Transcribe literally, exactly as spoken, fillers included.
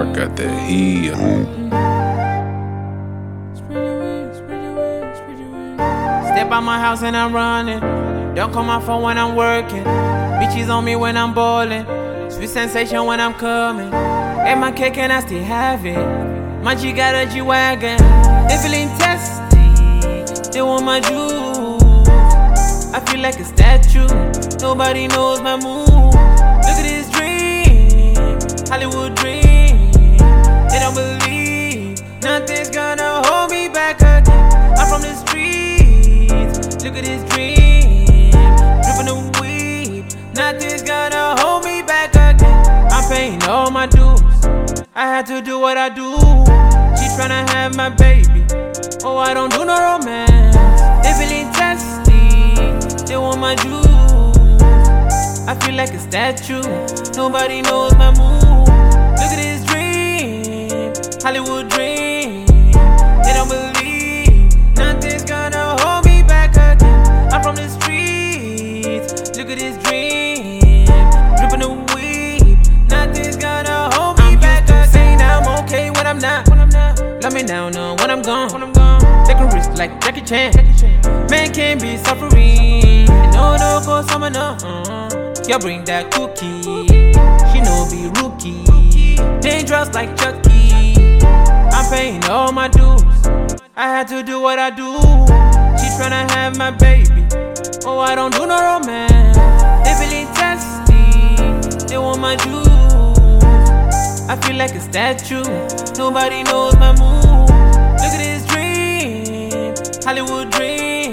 got that heat. Step out my house and I'm running. Don't call my phone when I'm working. Bitches on me when I'm ballin'. Sweet sensation when I'm coming. Ate my cake and I still have it. My G got a G-Wagon. They feeling testy. They want my juice. I feel like a statue. Nobody knows my move. Look at this dream, Hollywood dream. They don't believe nothing's gonna hold me back again. I'm from the streets. Look at this dream, dripping the weed. Nothing's gonna hold me back again. I'm paying all my dues. I had to do what I do. She tryna have my baby. Oh, I don't do no romance. They feeling testy. They want my juice. I feel like a statue. Nobody knows my move. Look at this dream, Hollywood dream. They don't believe nothing's gonna hold me back again. I'm from the streets. Look at this dream, dripping the weed. Nothing's gonna hold me I'm back again. Saying I'm okay when I'm not. When I'm not. Let me now know when I'm gone. When I'm gone. Take a risk like Jackie Chan. Man can't be suffering. No, no, go summer no. Uh-huh. You bring that cookie. She no be rookie. Dangerous like Chucky. I'm paying all my dues. I had to do what I do. She tryna have my baby. Oh, I don't do no romance. They feeling testy. They want my juice. I feel like a statue. Nobody knows my move. Look at this dream, Hollywood dream.